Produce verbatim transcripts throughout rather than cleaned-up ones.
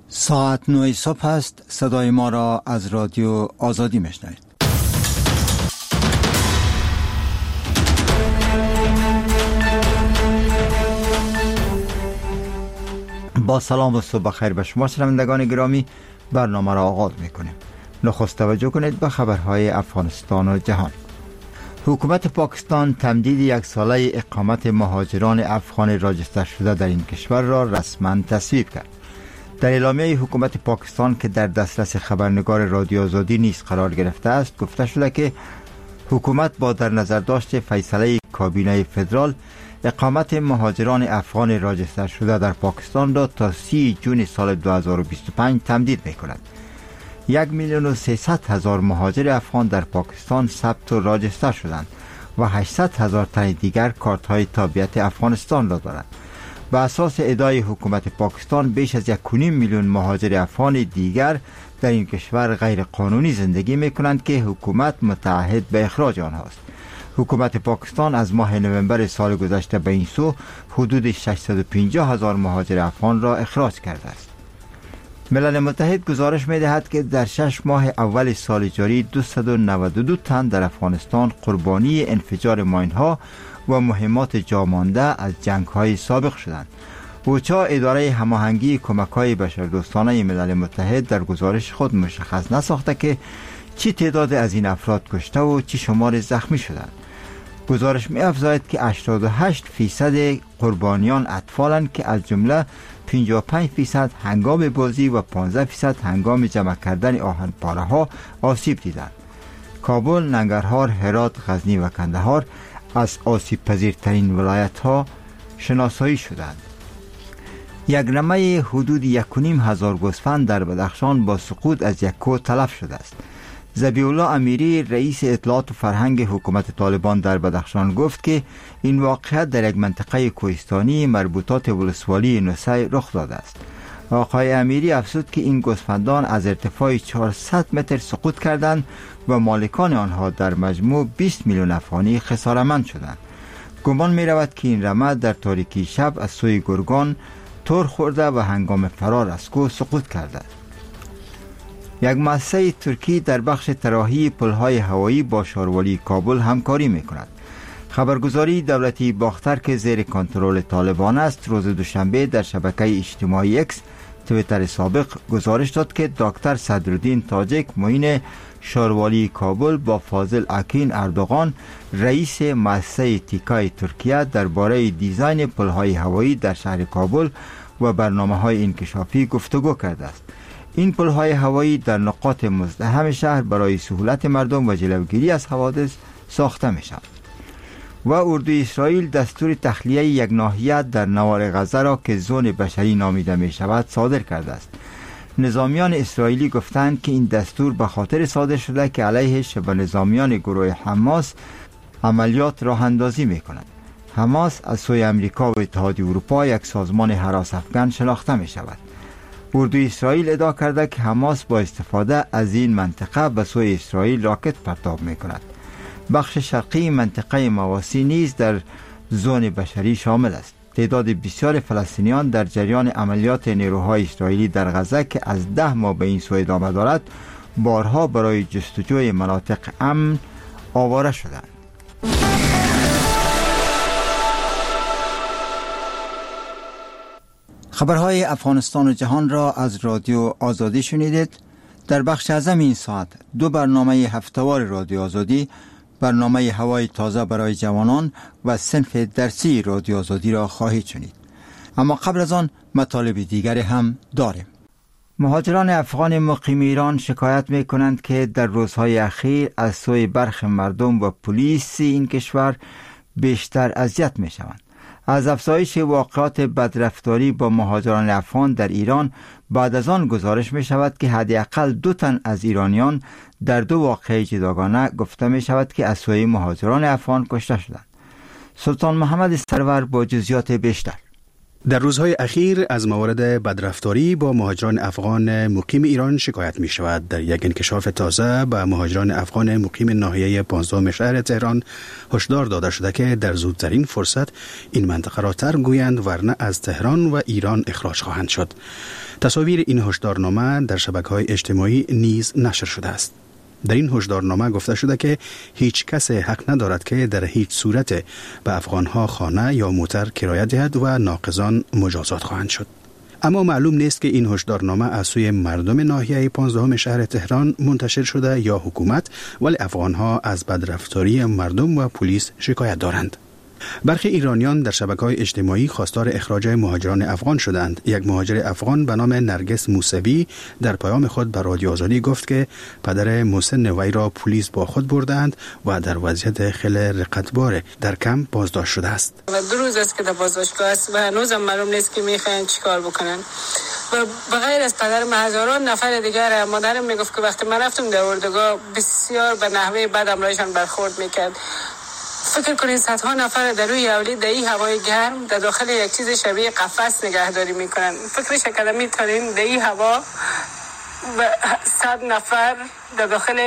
ساعت نه صبح است. صدای ما را از رادیو آزادی میشنوید. با سلام و صبح بخیر به شما شنوندگان گرامی، برنامه را آغاز میکنیم. نخست توجه کنید به خبرهای افغانستان و جهان. حکومت پاکستان تمدید یک ساله اقامت مهاجران افغان راجستر شده در این کشور را رسما تصویب کرد. در اعلامیه حکومت پاکستان که در دسترس خبرنگار رادیو آزادی نیز قرار گرفته است، گفته شده که حکومت با در نظر داشت فیصله کابینه فدرال اقامت مهاجران افغان راجستر شده در پاکستان را تا سی جون سال دو هزار و بیست و پنج تمدید می کند. یک میلیون و سیصد هزار مهاجر افغان در پاکستان ثبت و راجستر شدند و هشتصد هزار تن دیگر کارت های تابعیت افغانستان را دارند. به اساس ادعای حکومت پاکستان بیش از یک و نیم میلیون مهاجر افغان دیگر در این کشور غیر قانونی زندگی می کنند که حکومت متعهد به اخراج آنهاست. حکومت پاکستان از ماه نوامبر سال گذشته به این سو حدود ششصد و پنجاه هزار مهاجر افغان را اخراج کرده است. ملل متحد گزارش می دهد که در شش ماه اول سال جاری دویست و نود و دو تن در افغانستان قربانی انفجار ماین‌ها و مهمات جامانده از جنگ‌های سابق شدند. اوچا، اداره هماهنگی کمک‌های بشردوستانه ملل متحد، در گزارش خود مشخص نساخته که چی تعداد از این افراد کشته و چی شمار زخمی شدند. گزارش می افزاید که هشتاد و هشت فیصد قربانیان اطفالند که از جمله پنجاه و پنج فیصد هنگام بازی و پانزده فیصد هنگام جمع کردن آهن پاره ها آسیب دیدند. کابل، ننگرهار، هرات، غزنی و کندهار از آسیب پذیرترین ولایت ها شناسایی شدند. یک نمه حدود یک و نیم هزار گوسفند در بدخشان با سقوط از یک کوه تلف شده است. ذبیح الله امیری، رئیس اطلاعات و فرهنگ حکومت طالبان در بدخشان، گفت که این واقعیت در یک منطقه کوهستانی مربوطات ولسوالی نوسی رخ داده است. آقای امیری افزود که این گوسفندان از ارتفاع چهارصد متر سقوط کردند و مالکان آنها در مجموع بیست میلیون افغانی خسارتمند شدند. گمان می رود که این رمه در تاریکی شب از سوی گرگان تور خورده و هنگام فرار از کوه سقوط کرده است. یک مؤسسه ترکی در بخش طراحی پل‌های هوایی با شاروالی کابل همکاری می‌کند. خبرگزاری دولتی باختر که زیر کنترل طالبان است، روز دوشنبه در شبکه اجتماعی اکس، توییتر سابق، گزارش داد که دکتر صدرالدین تاجک، معین شاروالی کابل، با فاضل اکین اردوغان، رئیس مؤسسه تیکای ترکیه، درباره دیزاین پل‌های هوایی در شهر کابل و برنامه‌های انکشافی گفتگو کرده است. این پل‌های هوایی در نقاط مزدحم شهر برای سهولت مردم و جلوگیری از حوادث ساخته می‌شوند. و اردوی اسرائیل دستور تخلیه یک ناحیه در نوار غزه را که زون بشری نامیده می‌شود صادر کرده است. نظامیان اسرائیلی گفتند که این دستور به خاطر صادر شده که علیه شبه نظامیان گروه حماس عملیات راه اندازی می‌کند. حماس از سوی امریکا و اتحادیه اروپا یک سازمان هراس افکن شناخته می‌شود. اردوی اسرائیل ادعا کرده که حماس با استفاده از این منطقه به سوی اسرائیل راکت پرتاب می‌کند. بخش شرقی منطقه مواسی نیز در زون بشری شامل است. تعداد بسیار فلسطینیان در جریان عملیات نیروهای اسرائیلی در غزه که از ده ماه به این سو ادامه دارد، بارها برای جستجوی مناطق امن آواره شدند. خبرهای افغانستان و جهان را از رادیو آزادی شنیدید. در بخش اعظم این ساعت دو برنامه هفته‌وار رادیو آزادی، برنامه هوای تازه برای جوانان و صنف درسی رادیو آزادی را خواهید شنید. اما قبل از آن مطالب دیگر هم داریم. مهاجران افغان مقیم ایران شکایت می کنند که در روزهای اخیر از سوی برخی مردم و پلیس این کشور بیشتر اذیت می شوند. از افزایش واقعات بدرفتاری با مهاجران افغان در ایران بعد از آن گزارش می شود که حداقل دو تن از ایرانیان در دو واقعه جداگانه گفته می شود که از سوی مهاجران افغان کشته شدند. سلطان محمد سرور با جزئیات بیشتر. در روزهای اخیر از موارد بدرفتاری با مهاجران افغان مقیم ایران شکایت می شود. در یک انکشاف تازه به مهاجران افغان مقیم ناحیه پانزدهم شهر تهران هشدار داده شده که در زودترین فرصت این منطقه را ترک گویند ورنه از تهران و ایران اخراج خواهند شد. تصاویر این هشدارنامه در شبکه‌های اجتماعی نیز نشر شده است. در این هشدارنامه گفته شده که هیچ کس حق ندارد که در هیچ صورت به افغانها خانه یا موتر کرایه دهد و ناقضان مجازات خواهند شد. اما معلوم نیست که این هشدارنامه از سوی مردم ناحیه پانزدهم شهر تهران منتشر شده یا حکومت، ولی افغانها از بدرفتاری مردم و پلیس شکایت دارند. برخی ایرانیان در شبکه‌های اجتماعی خواستار اخراج مهاجران افغان شدند. یک مهاجر افغان به نام نرگس موسوی در پیام خود به رادیو آزادی گفت که پدر محسن وی را پلیس با خود بردند و در وضعیت خیلی رقتبار در کمپ بازداشت شده است. دو روز است که در بازداشتگاه است و هنوزم معلوم نیست که میخواین چیکار بکنن. و بغیر از پدرم هزاران نفر دیگر، مادرم میگفت که وقتی من رفتم در اردوگاه بسیار به نحوه بد امرایشان برخورد میکرد. فکر کنید صدها نفر در روی اولی در این هوای گرم در داخل یک چیز شبیه قفس نگهداری میکنن. فکرش کردم میتونین در این هوا صد نفر در داخل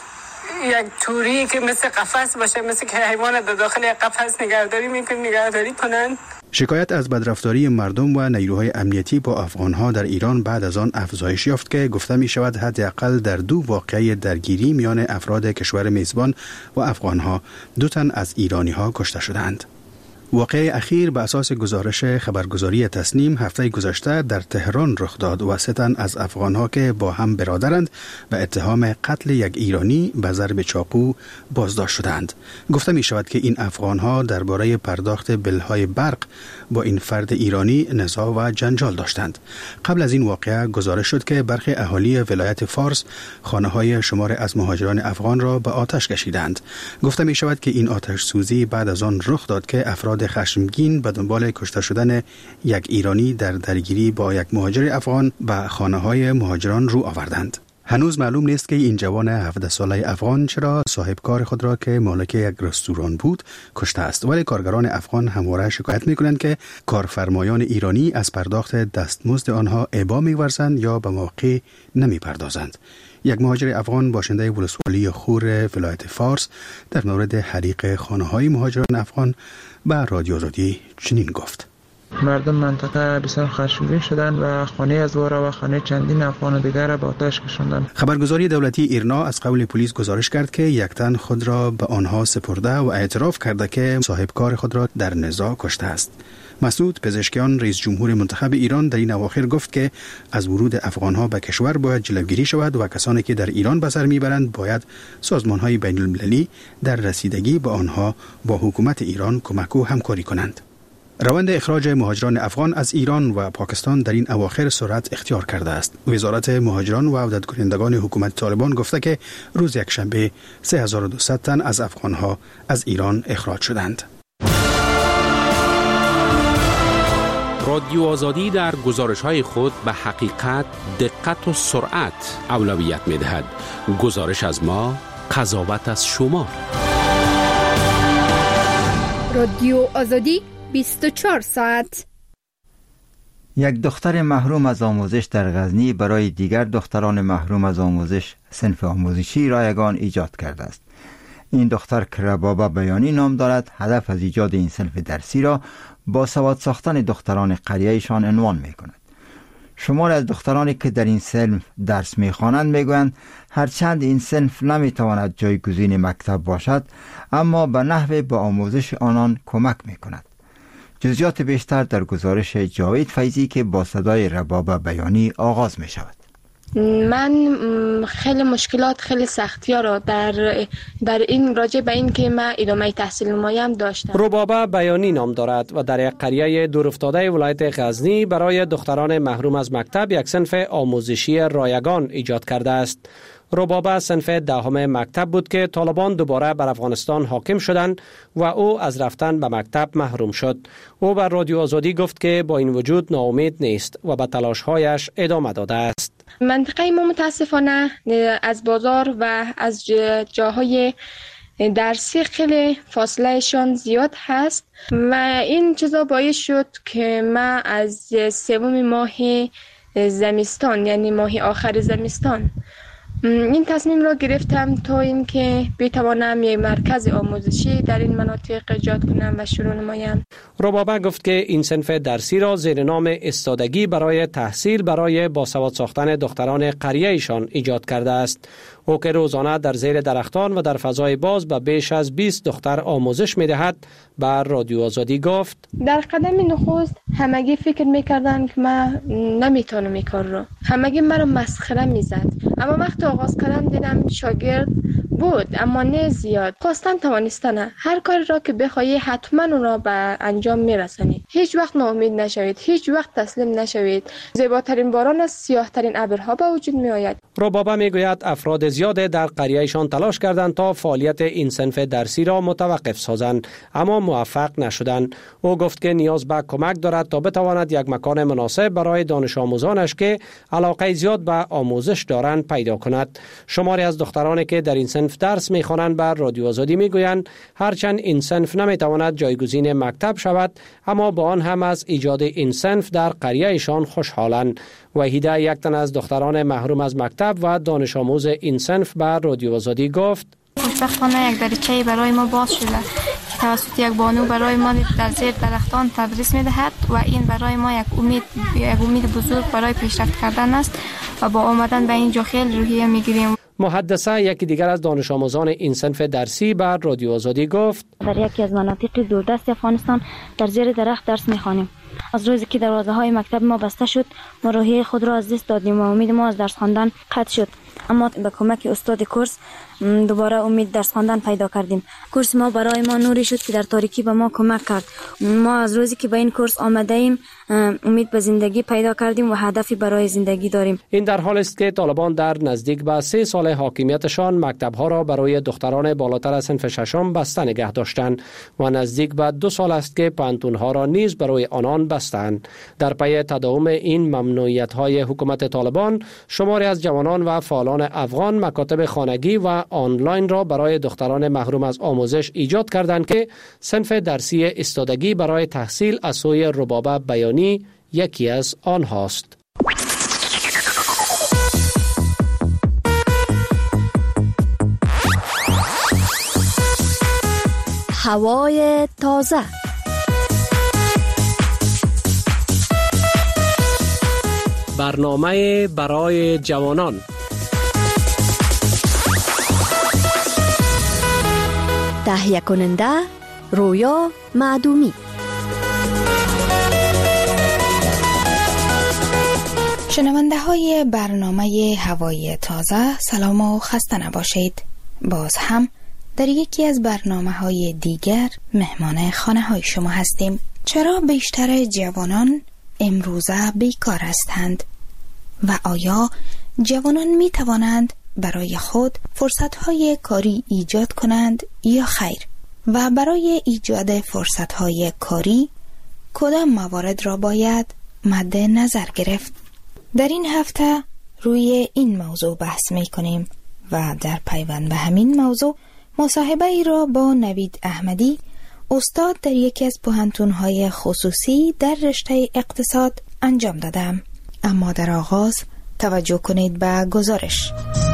یک توری که مثل قفس باشه، مثل که حیوان در داخل یک قفس نگهداری میکنن نگهداری کنن. شکایت از بدرفتاری مردم و نیروهای امنیتی با افغانها در ایران بعد از آن افزایش یافت که گفته می شود حداقل در دو واقعه درگیری میان افراد کشور میزبان و افغانها دو تن از ایرانیها کشته شدند. واقعه اخیر به اساس گزارش خبرگزاری تسنیم هفته گذشته در تهران رخ داد و سه تن از افغانها که با هم برادرند به اتهام قتل یک ایرانی به ضرب چاقو بازداشت شدند. گفته می شود که این افغانها درباره پرداخت بلهای برق با این فرد ایرانی نزاع و جنجال داشتند. قبل از این واقعه گزارش شد که برخی اهالی ولایت فارس خانه‌های شمار از مهاجران افغان را به آتش کشیدند. گفته می شود که این آتش سوزی بعد از آن رخ داد که افراد خشمگین به دنبال کشته شدن یک ایرانی در درگیری با یک مهاجر افغان به خانه‌های مهاجران رو آوردند. هنوز معلوم نیست که این جوان هفده ساله افغان چرا صاحب کار خود را که مالک یک رستوران بود کشته است، ولی کارگران افغان همواره شکایت می‌کنند که کارفرمایان ایرانی از پرداخت دستمزد آنها ابا می‌ورزند یا به موقع نمی‌پردازند. یک مهاجر افغان باشنده ولسوالی خور ولایت فارس در مورد حریق خانه‌های مهاجران افغان به رادیو آزادی چنین گفت: مردم منطقه بسیار خشمگین شدند و خانه از وارا و خانه چندین افغان دیگر را به آتش کشاندند. خبرگزاری دولتی ایرنا از قول پلیس گزارش کرد که یک تن خود را به آنها سپرده و اعتراف کرده که صاحب کار خود را در نزاع کشته است. مسعود پزشکیان رئیس جمهور منتخب ایران در این اواخر گفت که از ورود افغانها به کشور باید جلوگیری شود و کسانی که در ایران به سر میبرند باید سازمان‌های بین المللی در رسیدگی به آنها با حکومت ایران کمک و همکاری کنند. روند اخراج مهاجران افغان از ایران و پاکستان در این اواخر سرعت اختیار کرده است. وزارت مهاجران و عودت کنندگان حکومت طالبان گفته که روز یکشنبه سه هزار و دویست تن از افغانها از ایران اخراج شدند. رادیو آزادی در گزارش‌های خود به حقیقت، دقت و سرعت اولویت می‌دهد. گزارش از ما، قضاوت از شما. رادیو آزادی بیست و چهار ساعت. یک دختر محروم از آموزش در غزنی برای دیگر دختران محروم از آموزش صنف آموزشی رایگان ایجاد کرده است. این دختر که ربابه بیانی نام دارد، هدف از ایجاد این صنف درسی را با سواد ساختن دختران قریه‌شان عنوان می کند. شمار از دخترانی که در این صنف درس می خوانند می گویند هرچند این صنف نمی تواند جایگزین مکتب باشد، اما به نحو به آموزش آنان کمک می کند. جزئیات بیشتر در گزارش جاوید فیضی که با صدای ربابه بیانی آغاز می شود. من خیلی مشکلات، خیلی سختی‌ها را در در این راجع به این که من ادامه تحصیل نمایم داشتم. ربابه بیانی نام دارد و در یک قریه دورافتاده ولایت غزنی برای دختران محروم از مکتب یک صنف آموزشی رایگان ایجاد کرده است. ربابه صنف دهم مکتب بود که طالبان دوباره بر افغانستان حاکم شدند و او از رفتن به مکتب محروم شد. او بر رادیو آزادی گفت که با این وجود ناامید نیست و به تلاش‌هایش ادامه داده است. منطقه ما متاسفانه از بازار و از جاهای درسی خیلی فاصلهشان زیاد هست و این چیزا باعث شد که من از سوم ماه زمستان یعنی ماه آخر زمستان این تصمیم را گرفتم تا اینکه بتوانم یک مرکز آموزشی در این مناطق ایجاد کنم و شروع نمایم. ربابه گفت که این صنف درسی را زیر نام استادگی برای تحصیل برای باسواد ساختن دختران قریه ایشان ایجاد کرده است. او که روزانه در زیر درختان و در فضای باز به بیش از بیست دختر آموزش می‌دهد بر رادیو آزادی گفت در قدم نخست همگی فکر می‌کردن که من نمیتونم این کار رو. همگی مرا مسخره می‌زد. اما وقتی آغاز کردم دیدم شاگرد بود اما نه زیاد. خواستن توانستن هر کاری را که بخوای حتما اون را به انجام میرسانی. هیچ وقت ناامید نشوید، هیچ وقت تسلیم نشوید. زیباترین باران از سیاه‌ترین ابرها به وجود میآید. ربابه میگوید افراد زیاد در قریهشان تلاش کردند تا فعالیت این صنف درسی را متوقف سازند اما موفق نشدند. او گفت که نیاز به کمک دارد تا بتواند یک مکان مناسب برای دانش آموزانش که علاقه زیاد به آموزش دارند پیدا کند. شماری از دخترانی که در این صنف درس می‌خوانند بر رادیو آزادی میگویند هرچند این صنف نمیتواند جایگزین مکتب شود اما با آن هم از ایجاد این صنف در قریهشان خوشحالند. وحیده یک تن از دختران محروم از مکتب و دانش آموز این صنف بر رادیو آزادی گفت خوشبختانه یک دریچه برای ما باز شده که توسط یک بانو برای ما در زیر درختان تدریس می‌دهد و این برای ما یک امید یک امید بزرگ برای پیشرفت کردن است و با آمدن به اینجا خیلی روحیه می‌گیریم. محدثه یکی دیگر از دانش آموزان این صنف درسی بر رادیو آزادی گفت در یکی از مناطق دوردست افغانستان در زیر درخت درس می‌خوانیم. از روزی که دروازه‌های مکتب ما بسته شد ما روحیه خود را از دست دادیم و امید ما از درس خواندن قطع شد اما با کمک استاد کورس دوباره امید درس خواندن پیدا کردیم. کورس ما برای ما نوری شد که در تاریکی به ما کمک کرد. ما از روزی که به این کورس آمده ایم امید به زندگی پیدا کردیم و هدفی برای زندگی داریم. این در حال است که طالبان در نزدیک به سه سال حاکمیتشان مکتب‌ها را برای دختران بالاتر از صنف ششم بسته نگه داشتند و نزدیک به دو سال است که پانتون‌ها را نیز برای آنان بستند. در پی تداوم این ممنوعیت‌های حکومت طالبان شماری از جوانان و فعالان افغان مکاتب خانگی و آنلاین را برای دختران محروم از آموزش ایجاد کردند که صنف درسی استادگی برای تحصیل از سوی ربابه بیانی یکی از آنهاست. هوای تازه برنامه برای جوانان تهیه کننده رویا معدومی. شنونده های برنامه هوای تازه سلام و خسته نباشید. باز هم در یکی از برنامه های دیگر مهمان خانه های شما هستیم. چرا بیشتر جوانان امروزه بیکار هستند و آیا جوانان می توانند برای خود فرصت های کاری ایجاد کنند یا خیر؟ و برای ایجاد فرصت های کاری کدام موارد را باید مد نظر گرفت؟ در این هفته روی این موضوع بحث می کنیم و در پیوند به همین موضوع مصاحبه ای را با نوید احمدی استاد در یکی از پوهنتون‌های خصوصی در رشته اقتصاد انجام دادم. اما در آغاز توجه کنید به گزارش.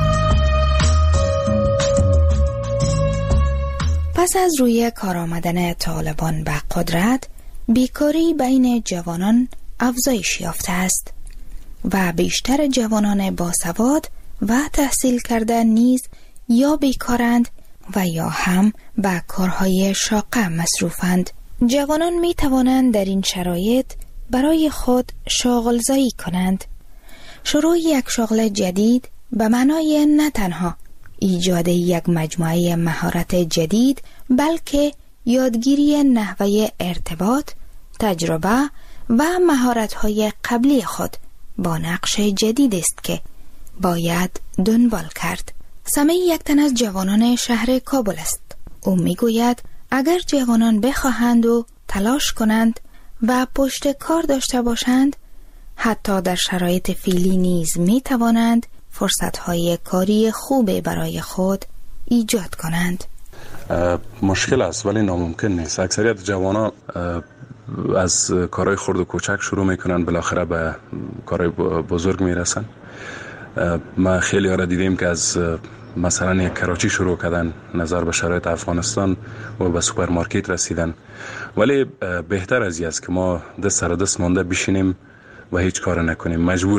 پس از روی کار آمدن طالبان به قدرت، بیکاری بین جوانان افزایش یافته است و بیشتر جوانان باسواد و تحصیل کرده نیز یا بیکارند و یا هم به کارهای شاقه مصروفند. جوانان می توانند در این شرایط برای خود شاغلزایی کنند. شروع یک شغل جدید به معنای نه تنها ایجاد یک مجموعه مهارت جدید بلکه یادگیری نحوه ارتباط، تجربه و مهارت‌های قبلی خود با نقش جدید است که باید دنبال کرد. سمی یک تن از جوانان شهر کابل است. او میگوید اگر جوانان بخواهند و تلاش کنند و پشت کار داشته باشند، حتی در شرایط فعلی نیز می توانند فرصت‌های کاری خوب برای خود ایجاد کنند. مشکل است ولی ناممکن نیست. اکثریت جوانان از کارهای خرد و کوچک شروع میکنن، بالاخره به کارهای بزرگ میرسن. ما خیلی ها را دیدیم که از مثلا یک کراچی شروع کردن، نظر به شرایط افغانستان و به سوپرمارکت رسیدن. ولی بهتر از این است که ما دست سر دست مانده بشینیم و هیچ کار نکنیم. مجبور